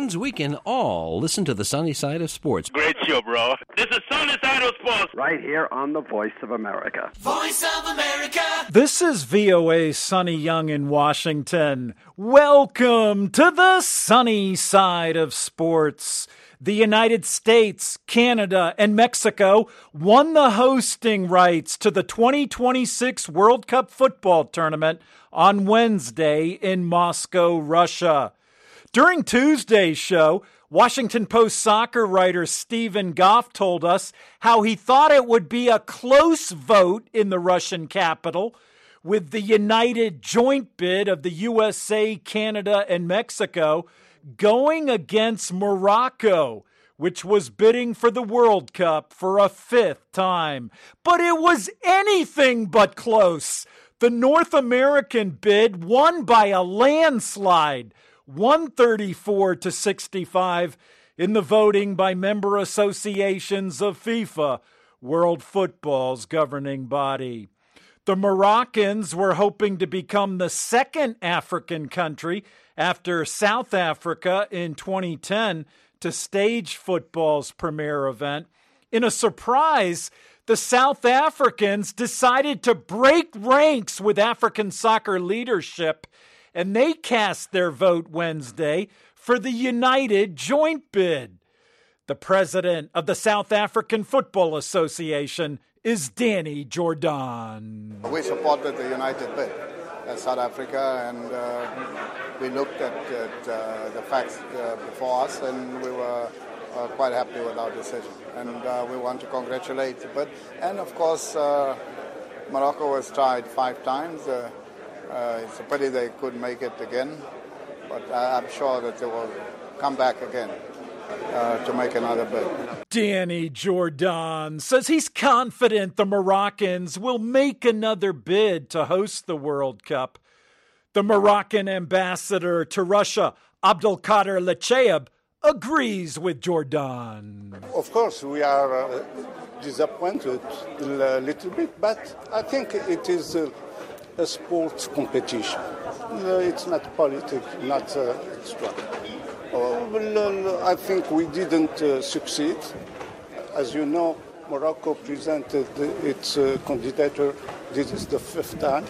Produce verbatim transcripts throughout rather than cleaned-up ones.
means we can all listen to the sunny side of sports. Great show, bro. This is Sunny Side of Sports. Right here on the Voice of America. Voice of America. This is V O A's Sonny Young in Washington. Welcome to the sunny side of sports. The United States, Canada, and Mexico won the hosting rights to the twenty twenty-six World Cup football tournament on Wednesday in Moscow, Russia. During Tuesday's show, Washington Post soccer writer Stephen Goff told us how he thought it would be a close vote in the Russian capital, with the united joint bid of the U S A, Canada, and Mexico going against Morocco, which was bidding for the World Cup for a fifth time. But it was anything but close. The North American bid won by a landslide, one thirty-four to sixty-five in the voting by member associations of FIFA, World Football's governing body. The Moroccans were hoping to become the second African country after South Africa in twenty ten to stage football's premier event. In a surprise, the South Africans decided to break ranks with African soccer leadership, and they cast their vote Wednesday for the united joint bid. The president of the South African Football Association is Danny Jordan. We supported the united bid as South Africa, and uh, we looked at, at uh, the facts uh, before us, and we were uh, quite happy with our decision. And uh, we want to congratulate the bid. And of course, uh, Morocco was tried five times. Uh, uh, it's a pity they couldn't make it again, but I'm sure that they will come back again. Uh, to make another bid. Danny Jordan says he's confident the Moroccans will make another bid to host the World Cup. The Moroccan ambassador to Russia, Abdelkader Lechaeb, agrees with Jordan. Of course, we are uh, disappointed a little bit, but I think it is a, a sports competition. Uh, it's not politics, not uh, extra. Oh, well, I think we didn't uh, succeed. As you know, Morocco presented its uh, candidature. This is the fifth time.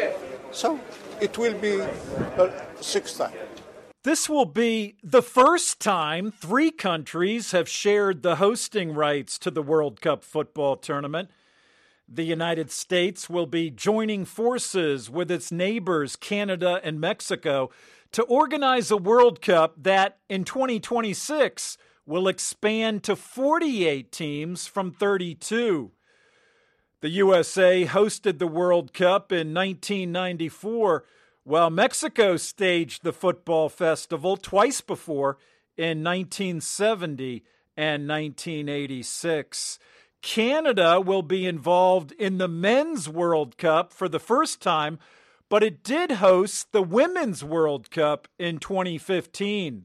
So it will be a sixth time. This will be the first time three countries have shared the hosting rights to the World Cup football tournament. The United States will be joining forces with its neighbors, Canada and Mexico, to organize a World Cup that, in twenty twenty-six, will expand to forty-eight teams from thirty-two. The U S A hosted the World Cup in nineteen ninety-four, while Mexico staged the football festival twice before, in nineteen seventy and nineteen eighty-six. Canada will be involved in the Men's World Cup for the first time, but it did host the Women's World Cup in twenty fifteen.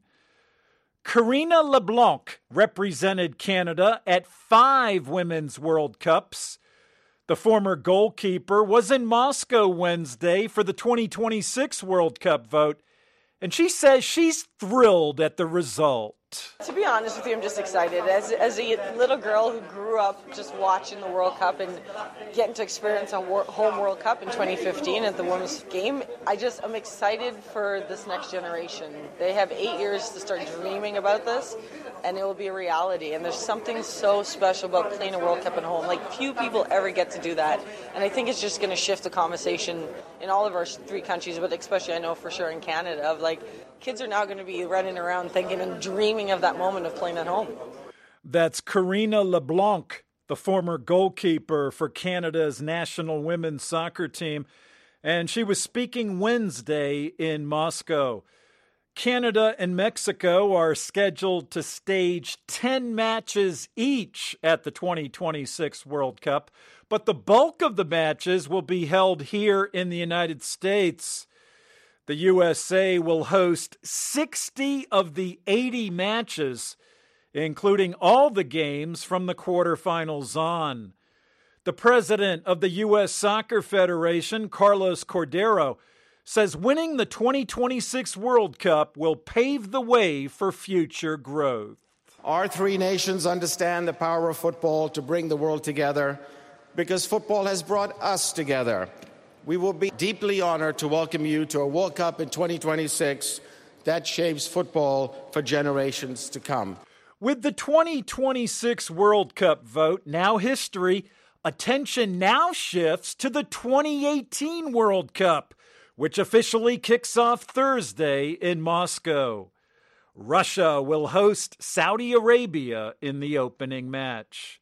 Karina LeBlanc represented Canada at five Women's World Cups. The former goalkeeper was in Moscow Wednesday for the twenty twenty-six World Cup vote, and she says she's thrilled at the result. To be honest with you, I'm just excited. As, as a little girl who grew up just watching the World Cup and getting to experience a war, home World Cup in twenty fifteen at the women's game, I just am excited for this next generation. They have eight years to start dreaming about this, and it will be a reality. And there's something so special about playing a World Cup at home. Like, few people ever get to do that. And I think it's just going to shift the conversation in all of our three countries, but especially I know for sure in Canada, of like, kids are now going to be running around thinking and dreaming of that moment of playing at home. That's Karina LeBlanc, the former goalkeeper for Canada's national women's soccer team, and she was speaking Wednesday in Moscow. Canada and Mexico are scheduled to stage ten matches each at the twenty twenty-six World Cup, but the bulk of the matches will be held here in the United States. The U S A will host sixty of the eighty matches, including all the games from the quarterfinals on. The president of the U S Soccer Federation, Carlos Cordero, says winning the twenty twenty-six World Cup will pave the way for future growth. Our three nations understand the power of football to bring the world together because football has brought us together. We will be deeply honored to welcome you to a World Cup in twenty twenty-six that shapes football for generations to come. With the twenty twenty-six World Cup vote now history, attention now shifts to the twenty eighteen World Cup, which officially kicks off Thursday in Moscow. Russia will host Saudi Arabia in the opening match.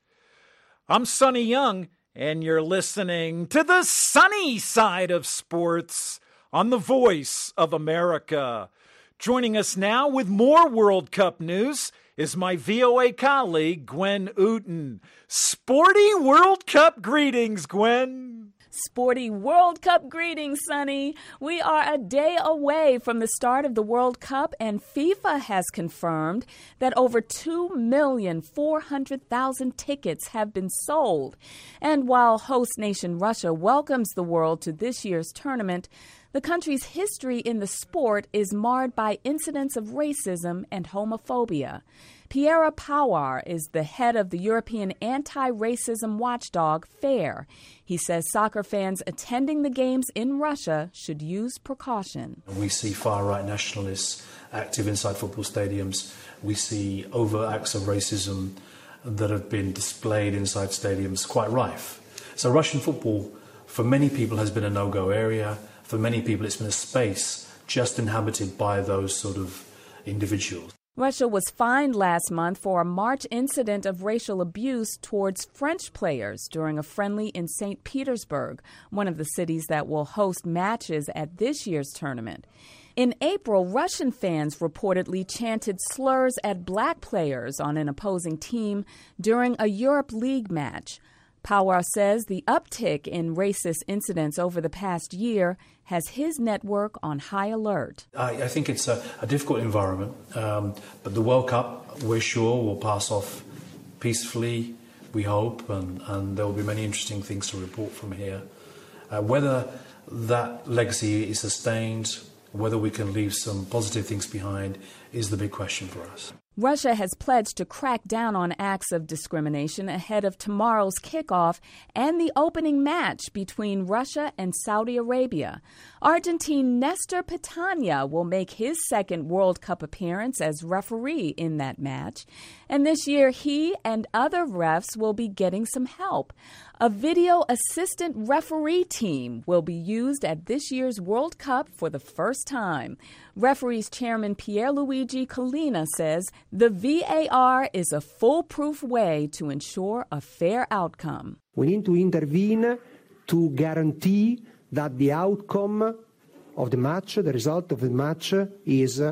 I'm Sonny Young, and you're listening to the sunny side of sports on the Voice of America. Joining us now with more World Cup news is my V O A colleague, Gwen Ooten. Sporty World Cup greetings, Gwen. Sporty World Cup greetings, Sonny. We are a day away from the start of the World Cup, and FIFA has confirmed that over two million four hundred thousand tickets have been sold. And while host nation Russia welcomes the world to this year's tournament, the country's history in the sport is marred by incidents of racism and homophobia. Piera Pawar is the head of the European anti-racism watchdog FAIR. He says soccer fans attending the games in Russia should use precaution. We see far-right nationalists active inside football stadiums. We see overt acts of racism that have been displayed inside stadiums, quite rife. So Russian football, for many people, has been a no-go area. For many people, it's been a space just inhabited by those sort of individuals. Russia was fined last month for a March incident of racial abuse towards French players during a friendly in Saint Petersburg, one of the cities that will host matches at this year's tournament. In April, Russian fans reportedly chanted slurs at black players on an opposing team during a Europe League match. Pawar says the uptick in racist incidents over the past year has his network on high alert. I, I think it's a, a difficult environment, um, but the World Cup, we're sure, will pass off peacefully, we hope, and, and there will be many interesting things to report from here. Uh, whether that legacy is sustained, whether we can leave some positive things behind, is the big question for us. Russia has pledged to crack down on acts of discrimination ahead of tomorrow's kickoff and the opening match between Russia and Saudi Arabia. Argentine Nestor Pitana will make his second World Cup appearance as referee in that match. And this year, he and other refs will be getting some help. A video assistant referee team will be used at this year's World Cup for the first time. Referees chairman Pierluigi Collina says the V A R is a foolproof way to ensure a fair outcome. We need to intervene to guarantee that the outcome of the match, the result of the match, is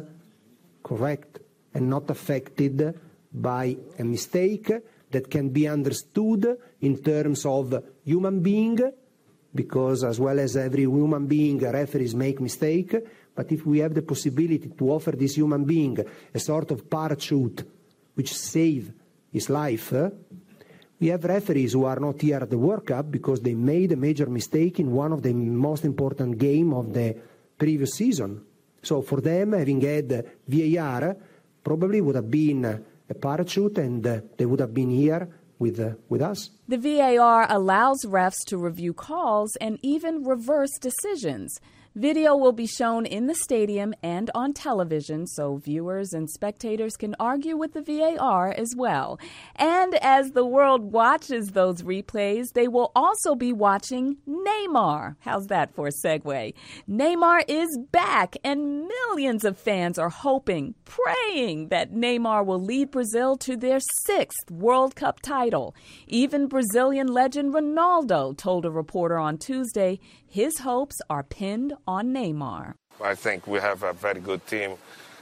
correct and not affected by a mistake that can be understood in terms of human being, because as well as every human being, referees make mistake. But if we have the possibility to offer this human being a sort of parachute which save his life, eh? we have referees who are not here at the World Cup because they made a major mistake in one of the most important games of the previous season. So for them, having had V A R probably would have been a parachute, and uh, they would have been here with uh, with us. The V A R allows refs to review calls and even reverse decisions. Video will be shown in the stadium and on television, so viewers and spectators can argue with the V A R as well. And as the world watches those replays, they will also be watching Neymar. How's that for a segue? Neymar is back, and millions of fans are hoping, praying that Neymar will lead Brazil to their sixth World Cup title. Even Brazilian legend Ronaldo told a reporter on Tuesday his hopes are pinned on Neymar. I think we have a very good team.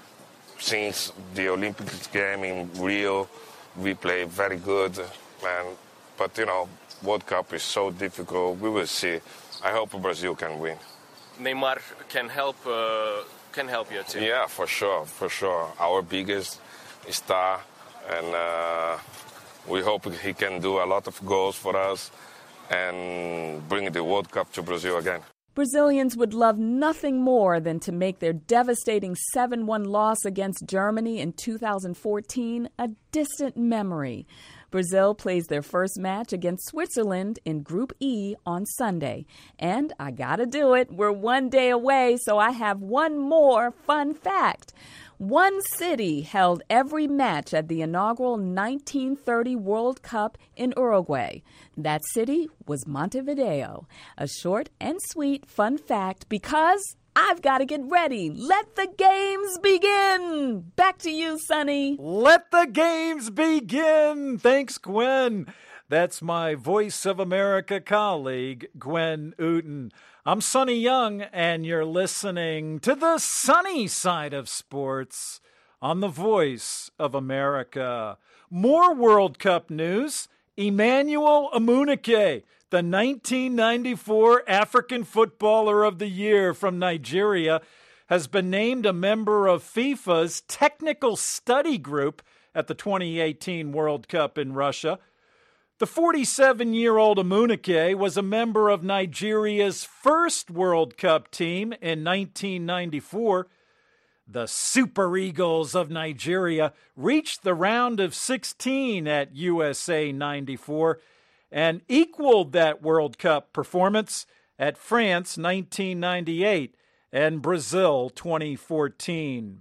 Since the Olympics game in Rio, we play very good. And, but, you know, World Cup is so difficult. We will see. I hope Brazil can win. Neymar can help uh, can help your team. Yeah, for sure, for sure. Our biggest star. And uh, we hope he can do a lot of goals for us and bring the World Cup to Brazil again. Brazilians would love nothing more than to make their devastating seven one loss against Germany in two thousand fourteen a distant memory. Brazil plays their first match against Switzerland in Group E on Sunday. And I gotta do it. We're one day away, so I have one more fun fact. One city held every match at the inaugural nineteen thirty World Cup in Uruguay. That city was Montevideo. A short and sweet fun fact because I've got to get ready. Let the games begin. Back to you, Sonny. Let the games begin. Thanks, Gwen. That's my Voice of America colleague, Gwen Uten. I'm Sonny Young, and you're listening to the sunny side of sports on the Voice of America. More World Cup news. Emmanuel Amunike, the nineteen ninety-four African Footballer of the Year from Nigeria, has been named a member of FIFA's Technical Study Group at the twenty eighteen World Cup in Russia. The forty-seven-year-old Amunike was a member of Nigeria's first World Cup team in nineteen ninety-four. The Super Eagles of Nigeria reached the round of sixteen at U S A ninety-four and equaled that World Cup performance at France nineteen ninety-eight and Brazil twenty fourteen.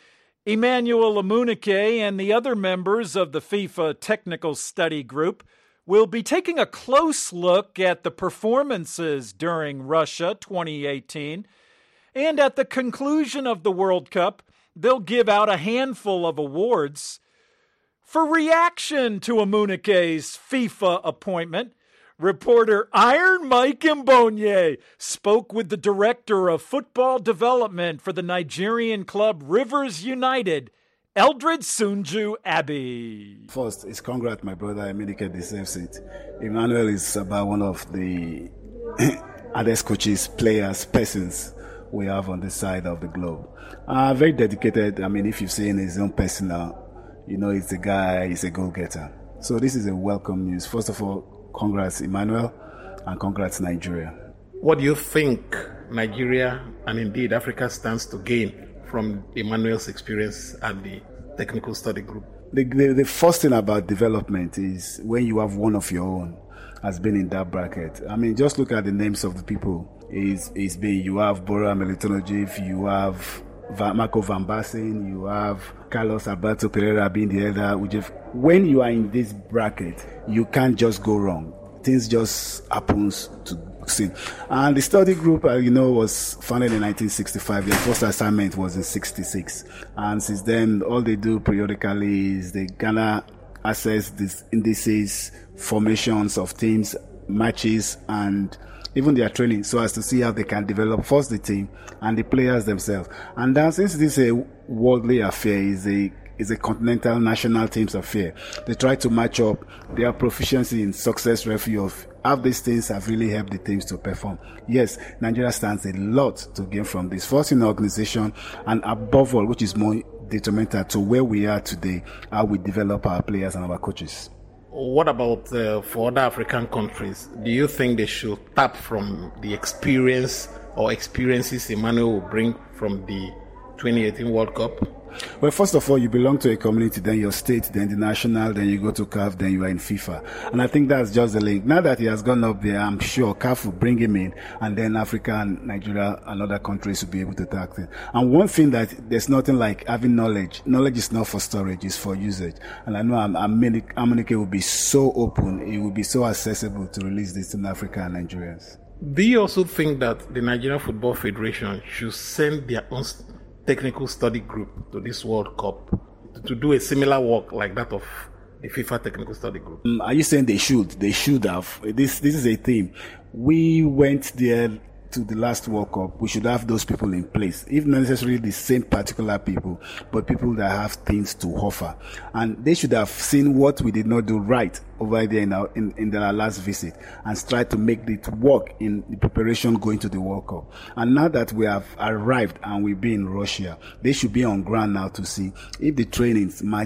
Emmanuel Amunike and the other members of the FIFA Technical Study Group will be taking a close look at the performances during Russia twenty eighteen, and at the conclusion of the World Cup, they'll give out a handful of awards. For reaction to Amunike's FIFA appointment, reporter Iron Mike Mbonye spoke with the director of football development for the Nigerian club Rivers United, Eldred Sunju Abbey. First, it's congrats, my brother. Amunike deserves it. Emmanuel is about one of the hardest coaches, players, persons we have on this side of the globe. Uh, very dedicated. I mean, if you've seen his own personal, you know, he's a guy, he's a goal-getter. So this is a welcome news. First of all, congrats, Emmanuel, and congrats, Nigeria. What do you think Nigeria and indeed Africa stands to gain from Emmanuel's experience at the Technical Study Group? The, the, the first thing about development is when you have one of your own has been in that bracket. I mean, just look at the names of the people. Is is been you have Bora Melitonojiv, you have Marco Van Basten, you have Carlos Alberto Pereira being the elder. When you are in this bracket, you can't just go wrong. Things just happens to see. And the study group, uh, you know, was founded in nineteen sixty-five. Their first assignment was in sixty-six. And since then, all they do periodically is they gonna assess these indices, formations of teams, matches, and even their training, so as to see how they can develop first the team and the players themselves. And then, since this is a worldly affair, is a is a continental national teams affair, they try to match up their proficiency in success review of how these things have really helped the teams to perform. Yes, Nigeria stands a lot to gain from this. First in the organization, and above all, which is more detrimental to where we are today, how we develop our players and our coaches. What about uh, for other African countries? Do you think they should tap from the experience or experiences Emmanuel will bring from the twenty eighteen World Cup? Well, first of all, you belong to a community, then your state, then the national, then you go to C A F, then you are in FIFA. And I think that's just the link. Now that he has gone up there, I'm sure C A F will bring him in, and then Africa and Nigeria and other countries will be able to tackle it. And one thing that there's nothing like having knowledge. Knowledge is not for storage, it's for usage. And I know Amunike will be so open, it will be so accessible to release this in Africa and Nigerians. Do you also think that the Nigerian Football Federation should send their own technical study group to this World Cup to do a similar work like that of the FIFA Technical Study Group? Um, are you saying they should? They should have. This this is a thing. We went there to the last World Cup. We should have those people in place, if not necessarily the same particular people, but people that have things to offer. And they should have seen what we did not do right over there in our in, in our last visit, and try to make it work in the preparation going to the World Cup. And now that we have arrived and we've been in Russia, they should be on ground now to see if the trainings match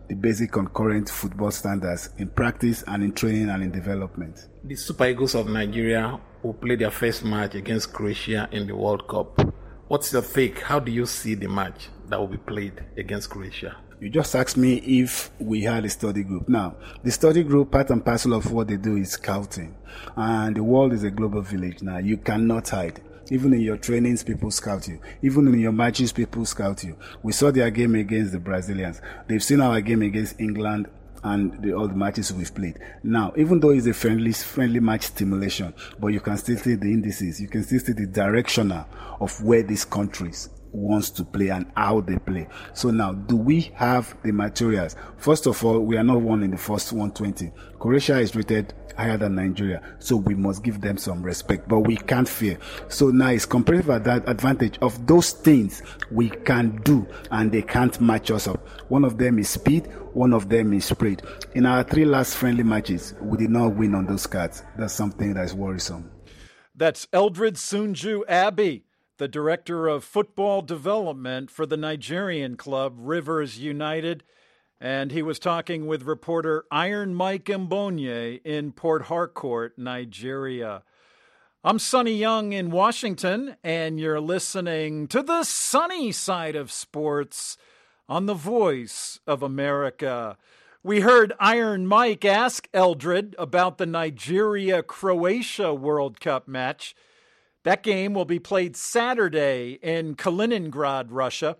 the basic on current football standards in practice and in training and in development. The Super Eagles of Nigeria will play their first match against Croatia in the World Cup. What's your take? How do you see the match that will be played against Croatia? You just asked me if we had a study group. Now, the study group, part and parcel of what they do is scouting. And the world is a global village now. You cannot hide. Even in your trainings, people scout you. Even in your matches, people scout you. We saw their game against the Brazilians. They've seen our game against England and the, all the matches we've played. Now, even though it's a friendly friendly match stimulation, but you can still see the indices. You can still see the directional of where these countries wants to play and how they play. So now, do we have the materials? First of all, we are not one in the first one twenty. Croatia is rated higher than Nigeria, so we must give them some respect, but we can't fear. So now it's comparative advantage of those things we can do, and they can't match us up. One of them is speed, one of them is speed. In our three last friendly matches, we did not win on those cards. That's something that's worrisome. That's Eldred Sunju Abbey, the Director of Football Development for the Nigerian club Rivers United, and he was talking with reporter Iron Mike Mbonye in Port Harcourt, Nigeria. I'm Sonny Young in Washington, and you're listening to the sunny side of sports on the Voice of America. We heard Iron Mike ask Eldred about the Nigeria-Croatia World Cup match. That game will be played Saturday in Kaliningrad, Russia.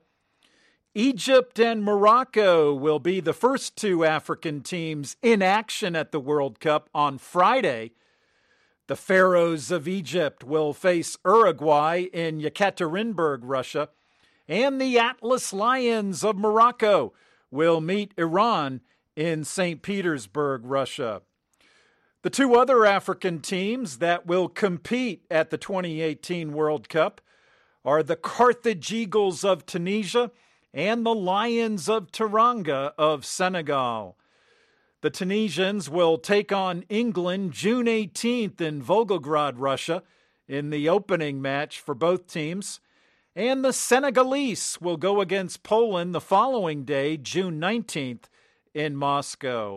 Egypt and Morocco will be the first two African teams in action at the World Cup on Friday. The Pharaohs of Egypt will face Uruguay in Yekaterinburg, Russia. And the Atlas Lions of Morocco will meet Iran in Saint Petersburg, Russia. The two other African teams that will compete at the twenty eighteen World Cup are the Carthage Eagles of Tunisia and the Lions of Teranga of Senegal. The Tunisians will take on England June eighteenth in Volgograd, Russia, in the opening match for both teams. And the Senegalese will go against Poland the following day, June nineteenth, in Moscow.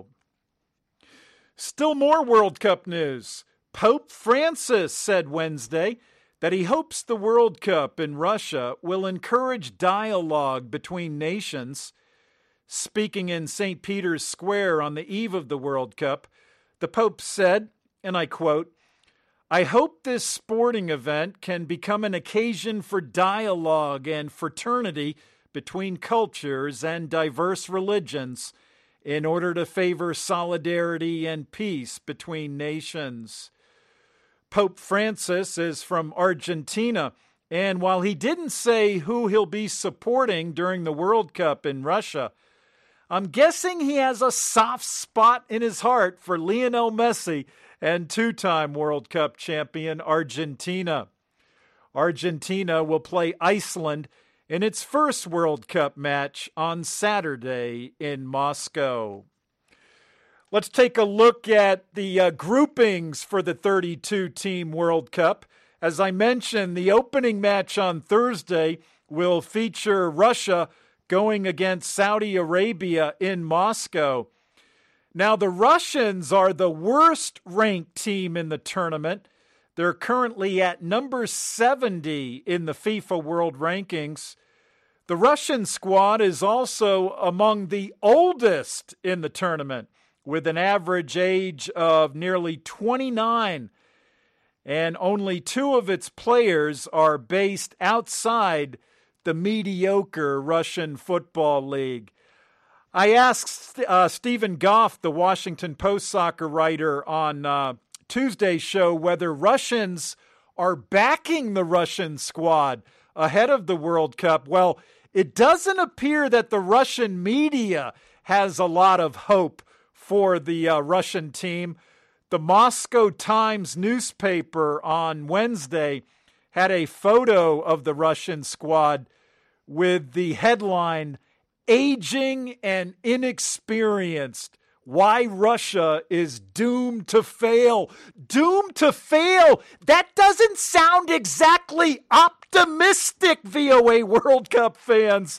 Still more World Cup news. Pope Francis said Wednesday that he hopes the World Cup in Russia will encourage dialogue between nations. Speaking in Saint Peter's Square on the eve of the World Cup, the Pope said, and I quote, "I hope this sporting event can become an occasion for dialogue and fraternity between cultures and diverse religions in order to favor solidarity and peace between nations." Pope Francis is from Argentina, and while he didn't say who he'll be supporting during the World Cup in Russia, I'm guessing he has a soft spot in his heart for Lionel Messi and two-time World Cup champion Argentina. Argentina will play Iceland in its first World Cup match on Saturday in Moscow. Let's take a look at the uh, groupings for the thirty-two team World Cup. As I mentioned, the opening match on Thursday will feature Russia going against Saudi Arabia in Moscow. Now, the Russians are the worst-ranked team in the tournament. They're currently at number seventy in the FIFA World Rankings. The Russian squad is also among the oldest in the tournament, with an average age of nearly twenty-nine, and only two of its players are based outside the mediocre Russian Football League. I asked uh, Stephen Goff, the Washington Post soccer writer, on uh, Tuesday's show whether Russians are backing the Russian squad ahead of the World Cup. Well, it doesn't appear that the Russian media has a lot of hope for the uh, Russian team. The Moscow Times newspaper on Wednesday had a photo of the Russian squad with the headline, "Aging and Inexperienced. Why Russia is Doomed to Fail." Doomed to fail? That doesn't sound exactly optimistic, V O A World Cup fans.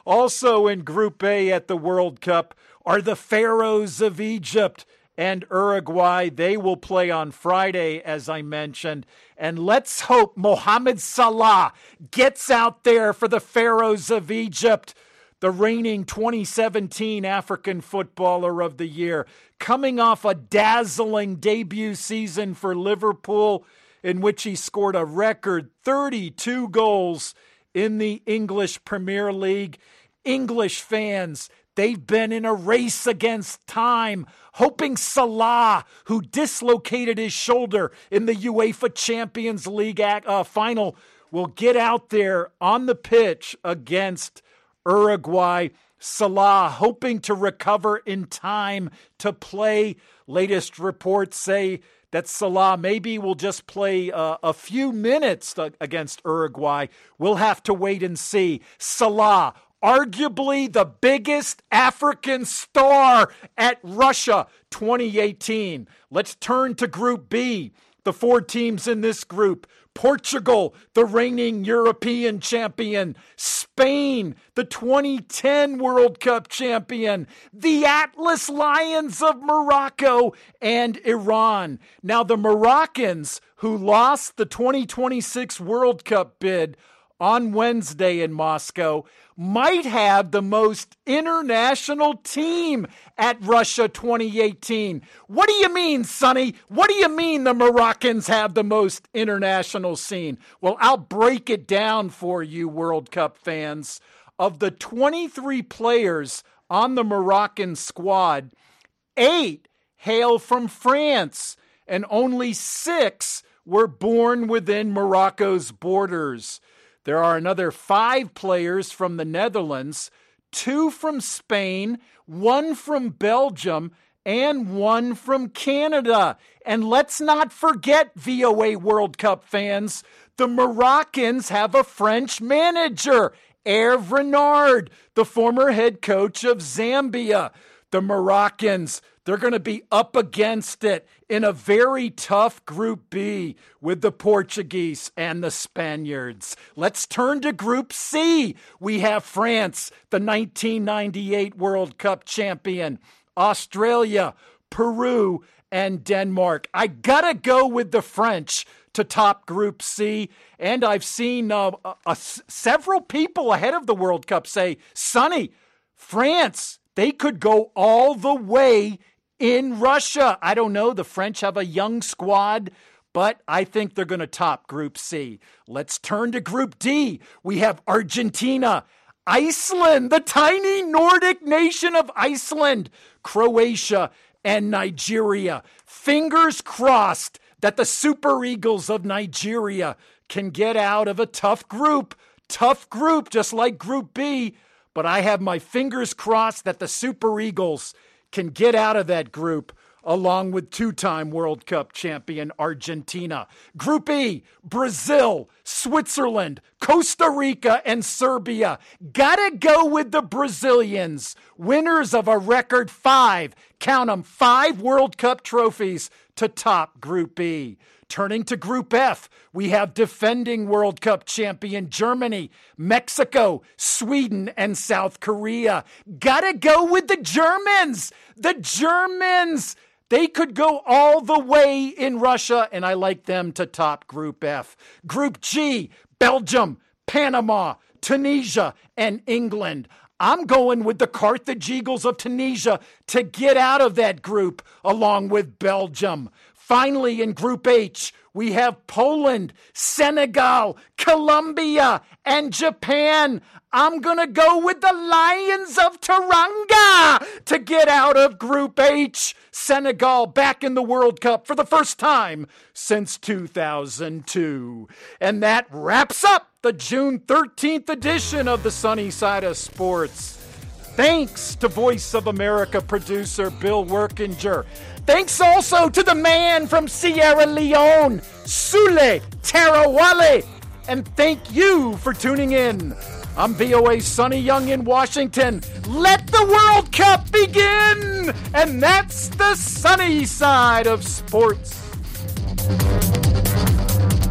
Also in Group A at the World Cup are the Pharaohs of Egypt and Uruguay. They will play on Friday, as I mentioned. And let's hope Mohamed Salah gets out there for the Pharaohs of Egypt, the reigning twenty seventeen African Footballer of the Year, coming off a dazzling debut season for Liverpool, in which he scored a record thirty-two goals in the English Premier League. English fans, they've been in a race against time, hoping Salah, who dislocated his shoulder in the UEFA Champions League uh, final, will get out there on the pitch against Uruguay. Salah hoping to recover in time to play. Latest reports say that Salah maybe will just play uh, a few minutes against Uruguay. We'll have to wait and see. Salah, arguably the biggest African star at Russia twenty eighteen. Let's turn to Group B. The four teams in this group: Portugal, the reigning European champion; Spain, the twenty ten World Cup champion; the Atlas Lions of Morocco; and Iran. Now, the Moroccans, who lost the twenty twenty-six World Cup bid on Wednesday in Moscow, might have the most international team at Russia twenty eighteen. What do you mean, Sonny? What do you mean the Moroccans have the most international scene? Well, I'll break it down for you, World Cup fans. Of the twenty-three players on the Moroccan squad, eight hail from France, and only six were born within Morocco's borders. There are another five players from the Netherlands, two from Spain, one from Belgium, and one from Canada. And let's not forget, V O A World Cup fans, the Moroccans have a French manager, Hervé Renard, the former head coach of Zambia. The Moroccans, they're going to be up against it in a very tough Group B with the Portuguese and the Spaniards. Let's turn to Group C. We have France, the nineteen ninety-eight World Cup champion; Australia, Peru, and Denmark. I gotta go with the French to top Group C, and I've seen uh, uh, uh, several people ahead of the World Cup say, Sonny, France, they could go all the way in Russia. I don't know. The French have a young squad, but I think they're going to top Group C. Let's turn to Group D. We have Argentina, Iceland, the tiny Nordic nation of Iceland, Croatia, and Nigeria. Fingers crossed that the Super Eagles of Nigeria can get out of a tough group. Tough group, just like Group B. But I have my fingers crossed that the Super Eagles can get out of that group along with two-time World Cup champion Argentina. Group E, Brazil, Switzerland, Costa Rica, and Serbia. Gotta go with the Brazilians, winners of a record five, count 'em, five World Cup trophies to top Group E. Turning to Group F, we have defending World Cup champion Germany, Mexico, Sweden, and South Korea. Gotta go with the Germans! The Germans! They could go all the way in Russia, and I like them to top Group F. Group G, Belgium, Panama, Tunisia, and England. I'm going with the Carthage Eagles of Tunisia to get out of that group along with Belgium. Finally, in Group H, we have Poland, Senegal, Colombia, and Japan. I'm going to go with the Lions of Teranga to get out of Group H. Senegal back in the World Cup for the first time since two thousand two. And that wraps up the June thirteenth edition of the Sunny Side of Sports. Thanks to Voice of America producer Bill Workinger. Thanks also to the man from Sierra Leone, Sule Tarawale. And thank you for tuning in. I'm V O A's Sonny Young in Washington. Let the World Cup begin! And that's the Sunny Side of Sports.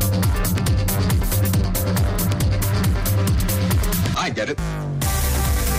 I get it.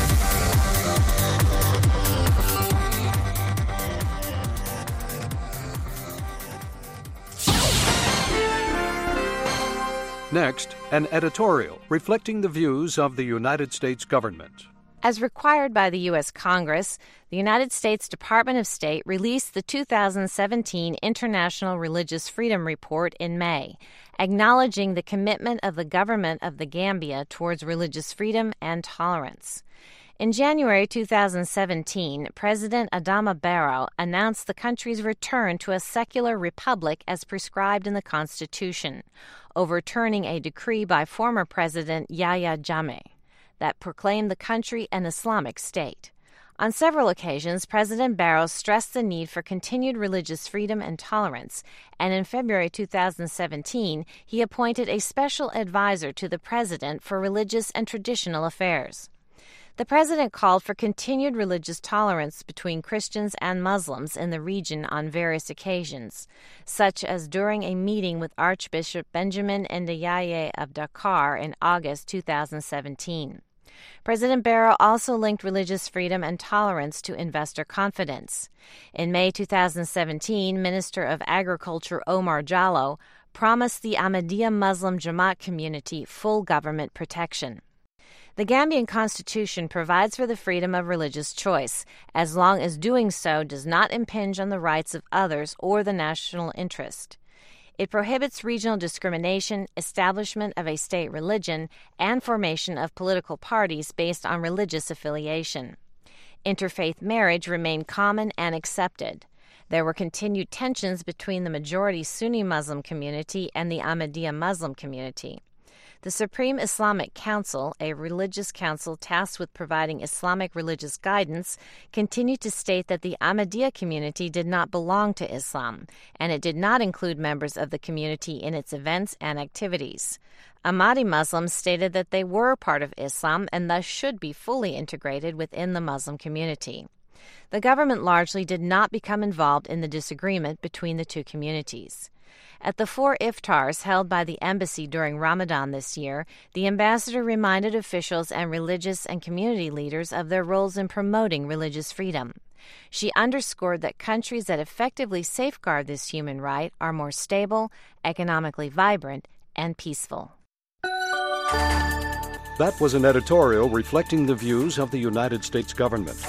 Next, an editorial reflecting the views of the United States government. As required by the U S Congress, the United States Department of State released the two thousand seventeen International Religious Freedom Report in May, acknowledging the commitment of the government of the Gambia towards religious freedom and tolerance. In January two thousand seventeen, President Adama Barrow announced the country's return to a secular republic as prescribed in the Constitution, overturning a decree by former President Yahya Jammeh that proclaimed the country an Islamic state. On several occasions, President Barrow stressed the need for continued religious freedom and tolerance, and in February two thousand seventeen, he appointed a special advisor to the president for religious and traditional affairs. The president called for continued religious tolerance between Christians and Muslims in the region on various occasions, such as during a meeting with Archbishop Benjamin Ndiaye of Dakar in August two thousand seventeen. President Barrow also linked religious freedom and tolerance to investor confidence. In May two thousand seventeen, Minister of Agriculture Omar Jallow promised the Ahmadiyya Muslim Jamaat community full government protection. The Gambian Constitution provides for the freedom of religious choice, as long as doing so does not impinge on the rights of others or the national interest. It prohibits regional discrimination, establishment of a state religion, and formation of political parties based on religious affiliation. Interfaith marriage remained common and accepted. There were continued tensions between the majority Sunni Muslim community and the Ahmadiyya Muslim community. The Supreme Islamic Council, a religious council tasked with providing Islamic religious guidance, continued to state that the Ahmadiyya community did not belong to Islam, and it did not include members of the community in its events and activities. Ahmadi Muslims stated that they were part of Islam and thus should be fully integrated within the Muslim community. The government largely did not become involved in the disagreement between the two communities. At the four iftars held by the embassy during Ramadan this year, the ambassador reminded officials and religious and community leaders of their roles in promoting religious freedom. She underscored that countries that effectively safeguard this human right are more stable, economically vibrant, and peaceful. That was an editorial reflecting the views of the United States government.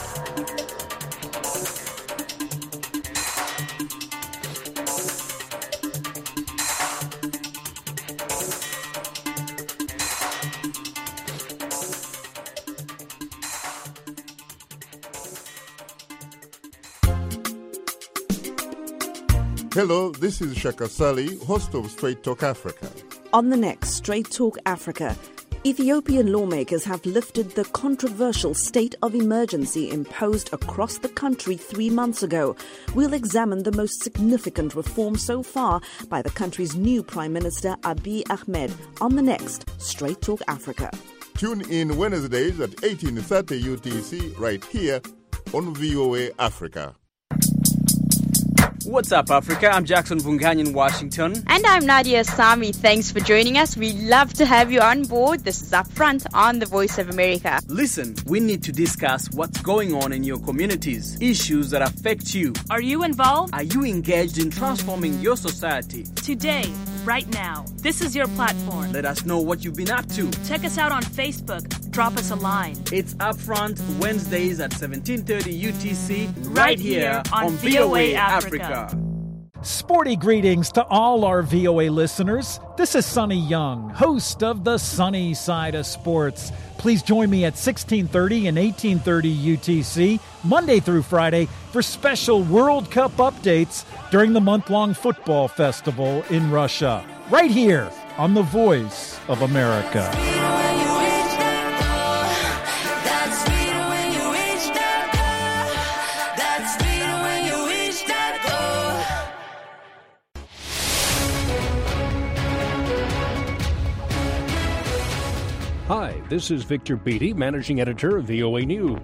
Hello, this is Shaka Sali, host of Straight Talk Africa. On the next Straight Talk Africa, Ethiopian lawmakers have lifted the controversial state of emergency imposed across the country three months ago. We'll examine the most significant reform so far by the country's new Prime Minister Abiy Ahmed on the next Straight Talk Africa. Tune in Wednesdays at eighteen thirty U T C right here on V O A Africa. What's up, Africa? I'm Jackson Vungany in Washington. And I'm Nadia Sami. Thanks for joining us. We love to have you on board. This is Upfront on the Voice of America. Listen, we need to discuss what's going on in your communities, issues that affect you. Are you involved? Are you engaged in transforming your society? Today, right now, this is your platform. Let us know what you've been up to. Check us out on Facebook. Drop us a line. It's Upfront Wednesdays at seventeen thirty U T C, right, right here, here on, on V O A Africa. Africa. Sporty greetings to all our V O A listeners. This is Sonny Young, host of the Sunny Side of Sports. Please join me at sixteen thirty and eighteen thirty U T C, Monday through Friday, for special World Cup updates during the month-long football festival in Russia. Right here on the Voice of America. Hi, this is Victor Beattie, Managing Editor of V O A News.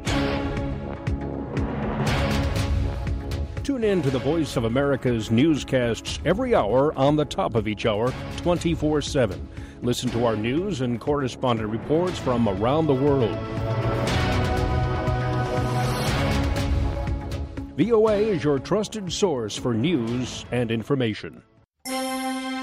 Tune in to the Voice of America's newscasts every hour on the top of each hour, twenty-four seven. Listen to our news and correspondent reports from around the world. V O A is your trusted source for news and information.